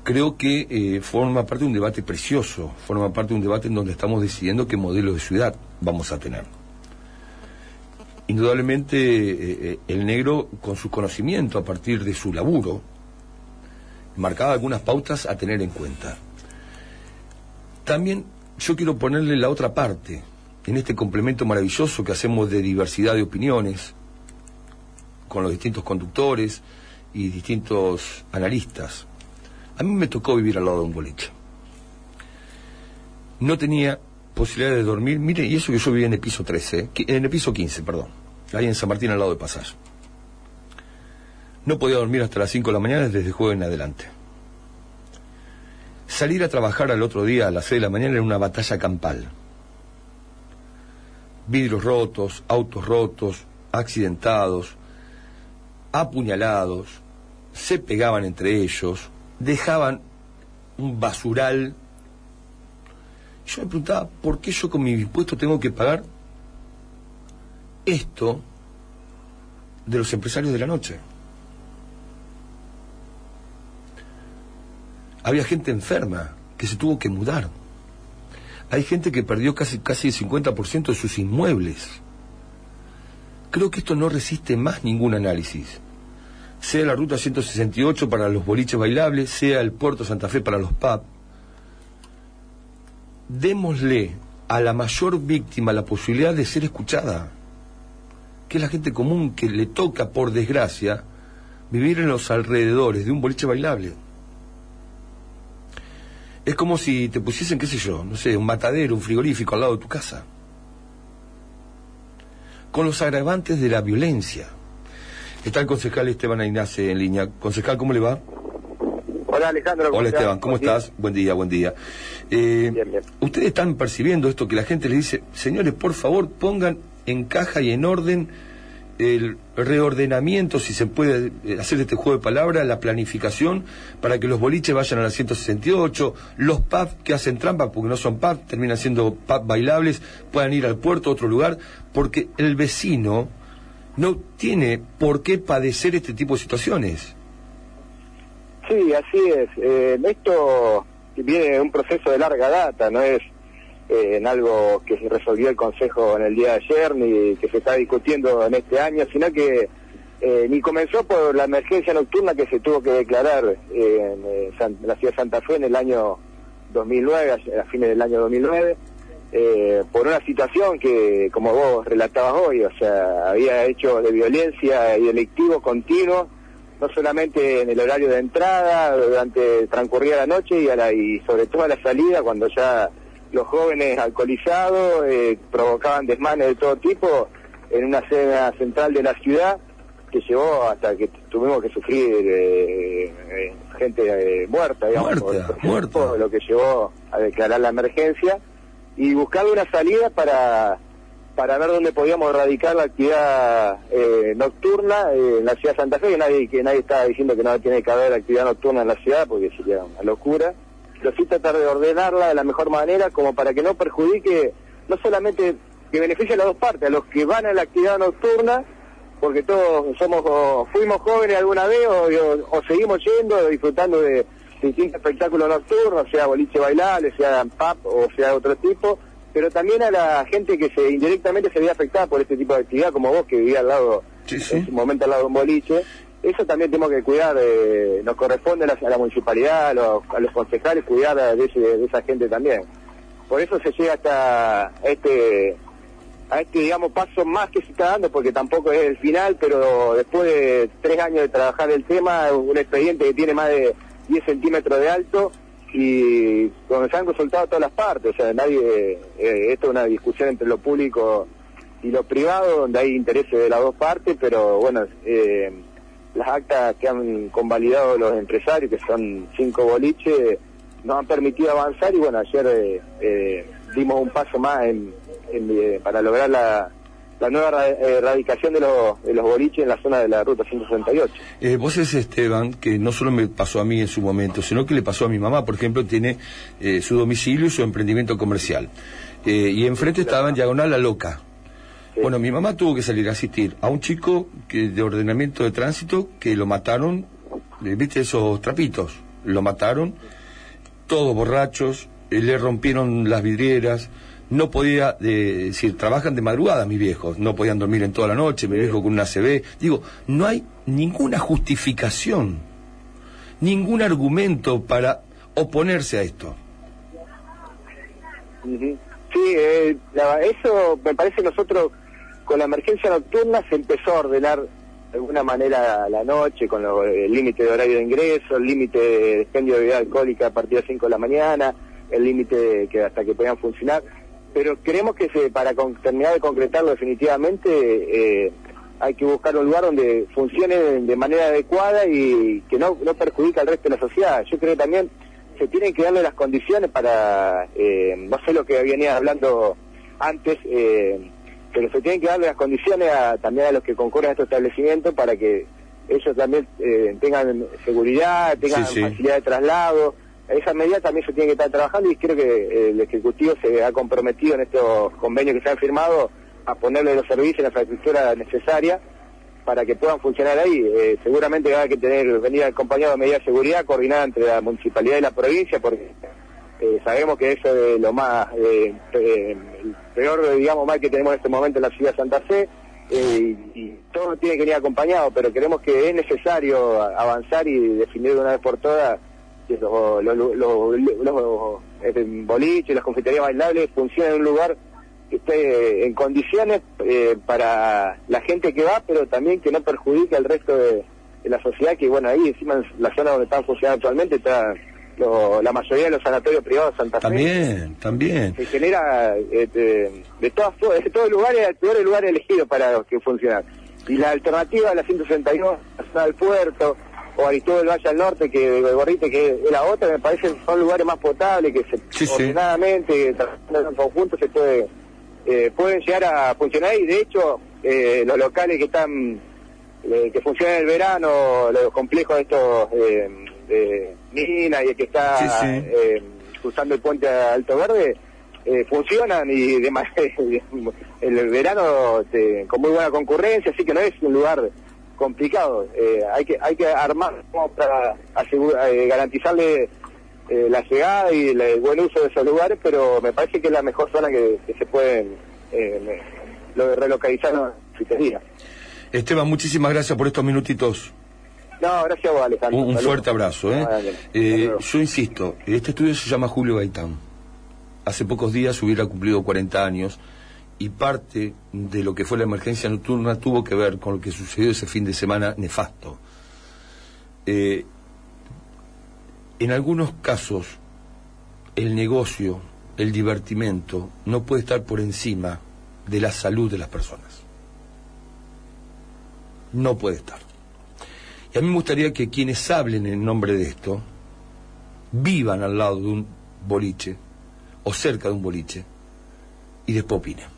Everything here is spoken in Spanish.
creo que forma parte de un debate precioso, forma parte de un debate en donde estamos decidiendo qué modelo de ciudad vamos a tener. Indudablemente el negro, con su conocimiento a partir de su laburo, marcaba algunas pautas a tener en cuenta. También yo quiero ponerle la otra parte, en este complemento maravilloso que hacemos de diversidad de opiniones, con los distintos conductores y distintos analistas. A mí me tocó vivir al lado de un boliche. No tenía posibilidad de dormir, mire, y eso que yo vivía en el piso 13, en el piso 15, perdón, ahí en San Martín al lado de Pasaje. No podía dormir hasta las 5 de la mañana desde jueves en adelante. Salir a trabajar al otro día a las 6 de la mañana era una batalla campal. Vidrios rotos, autos rotos, accidentados, apuñalados, se pegaban entre ellos, dejaban un basural. Yo me preguntaba, ¿por qué yo con mi impuesto tengo que pagar esto de los empresarios de la noche? Había gente enferma que se tuvo que mudar. Hay gente que perdió casi el 50% de sus inmuebles. Creo que esto no resiste más ningún análisis. Sea la ruta 168 para los boliches bailables, sea el puerto Santa Fe para los pubs. Démosle a la mayor víctima la posibilidad de ser escuchada, que es la gente común que le toca, por desgracia, vivir en los alrededores de un boliche bailable. Es como si te pusiesen, qué sé yo, no sé, un matadero, un frigorífico al lado de tu casa, con los agravantes de la violencia. Está el concejal Esteban Ainace en línea. Concejal, ¿cómo le va? Hola, Alejandro. Hola, Esteban, ¿cómo estás? Buen día, buen día. Bien, bien. Ustedes están percibiendo esto, que la gente les dice, señores, por favor, pongan en caja y en orden el reordenamiento, si se puede hacer este juego de palabras, la planificación, para que los boliches vayan a la 168, los pubs que hacen trampa, porque no son pubs, terminan siendo pubs bailables, puedan ir al puerto, a otro lugar, porque el vecino no tiene por qué padecer este tipo de situaciones. Sí, así es. Esto viene de un proceso de larga data, no es en algo que se resolvió el Consejo en el día de ayer, ni que se está discutiendo en este año, sino que ni comenzó por la emergencia nocturna que se tuvo que declarar en la ciudad de Santa Fe en el año 2009, a fines del año 2009, por una situación que, como vos relatabas hoy, o sea, había hecho de violencia y delictivo continuo, no solamente en el horario de entrada, durante transcurrida la noche y sobre todo a la salida, cuando ya los jóvenes alcoholizados provocaban desmanes de todo tipo en una escena central de la ciudad, que llevó hasta que tuvimos que sufrir gente muerta, digamos, muerta. Lo que llevó a declarar la emergencia y buscar una salida para ver dónde podíamos erradicar la actividad nocturna en la ciudad de Santa Fe, que nadie está diciendo que no tiene que haber actividad nocturna en la ciudad, porque sería una locura, pero sí tratar de ordenarla de la mejor manera, como para que no perjudique, no solamente que beneficie a las dos partes, a los que van a la actividad nocturna, porque todos fuimos jóvenes alguna vez o seguimos yendo, disfrutando de distintos espectáculos nocturnos, sea boliche bailable, sea pub o sea otro tipo, pero también a la gente que indirectamente se veía afectada por este tipo de actividad, como vos que vivía al lado, sí. En su momento al lado de un boliche. Eso también tenemos que cuidar, nos corresponde a la municipalidad, a los concejales, cuidar de esa gente también. Por eso se llega hasta este digamos, paso más que se está dando, porque tampoco es el final, pero después de 3 años de trabajar el tema, un expediente que tiene más de 10 centímetros de alto, y donde se han consultado todas las partes, o sea, esto es una discusión entre lo público y lo privado, donde hay intereses de las dos partes, pero bueno, las actas que han convalidado los empresarios, que son 5 boliches, nos han permitido avanzar, y bueno, ayer dimos un paso más para lograr la nueva erradicación de los boliches en la zona de la ruta 168. Vos sabés, Esteban, que no solo me pasó a mí en su momento, sino que le pasó a mi mamá, por ejemplo, tiene su domicilio y su emprendimiento comercial. Y enfrente estaba en diagonal La Loca. Sí. Bueno, mi mamá tuvo que salir a asistir a un chico de ordenamiento de tránsito que lo mataron, ¿viste esos trapitos? lo mataron, todos borrachos, le rompieron las vidrieras, no podía, decir, trabajan de madrugada mis viejos, no podían dormir en toda la noche, mi viejo con una ACV, digo, no hay ninguna justificación, ningún argumento para oponerse a esto. Sí, eso me parece que nosotros con la emergencia nocturna se empezó a ordenar de alguna manera la noche, con el límite de horario de ingreso, el límite de expendio de bebida alcohólica a partir de las 5 de la mañana, el límite que hasta que puedan funcionar, pero creemos que para terminar de concretarlo definitivamente hay que buscar un lugar donde funcione de manera adecuada y que no perjudique al resto de la sociedad. Yo creo que también se tienen que darle las condiciones para, no sé lo que venía hablando antes, pero se tienen que darle las condiciones también a los que concurren a estos establecimientos para que ellos también tengan seguridad, tengan facilidad de traslado. Esa medida también se tiene que estar trabajando y creo que el Ejecutivo se ha comprometido en estos convenios que se han firmado a ponerle los servicios y la infraestructura necesaria para que puedan funcionar ahí. Seguramente va a que venir acompañado de medidas de seguridad coordinada entre la municipalidad y la provincia, porque sabemos que eso es lo más el peor, digamos, mal que tenemos en este momento en la ciudad de Santa Fe, y todo tiene que venir acompañado, pero creemos que es necesario avanzar y definir de una vez por todas que los boliches, las confiterías bailables funcionen en un lugar que esté en condiciones para la gente que va, pero también que no perjudique al resto de la sociedad, que bueno, ahí encima en la zona donde están funcionando actualmente está la mayoría de los sanatorios privados de Santa Fe. También. Se genera de todos lugares, el peor lugar elegido para que funcionar. Y la alternativa a la 162, la zona del puerto, o Aristóbal Valle al Norte, que de Gorrite, que es la otra, me parece que son lugares más potables, que ordenadamente, trabajando en conjunto, se pueden llegar a funcionar, y de hecho los locales que están que funcionan en el verano, los complejos estos Mina y el que está cruzando el puente Alto Verde, funcionan y el verano con muy buena concurrencia, así que no es un lugar complicado. Hay que armar para garantizarle la llegada y el buen uso de esos lugares, pero me parece que es la mejor zona que se pueden relocalizar en la confitería. Esteban, muchísimas gracias por estos minutitos. No, gracias a vos, Alejandro. Un fuerte abrazo. Yo insisto, este estudio se llama Julio Gaitán. Hace pocos días hubiera cumplido 40 años y parte de lo que fue la emergencia nocturna tuvo que ver con lo que sucedió ese fin de semana nefasto. En algunos casos, el negocio, el divertimento, no puede estar por encima de la salud de las personas. No puede estar. Y a mí me gustaría que quienes hablen en nombre de esto vivan al lado de un boliche o cerca de un boliche y después opinen.